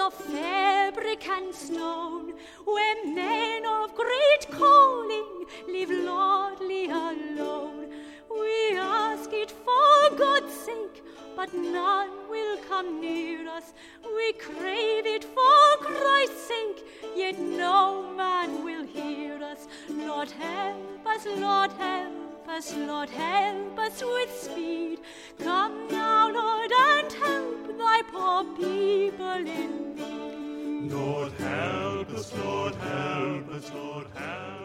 of fabric and stone, where men of great calling live lordly alone. We ask it for God's sake, but none will come near us. We crave it for Christ's sake, yet no man will hear us. Lord, help us, Lord, help us, Lord, help us with speed. Come now, Lord, and help thy poor people in need. Lord, help us, Lord, help us, Lord, help us.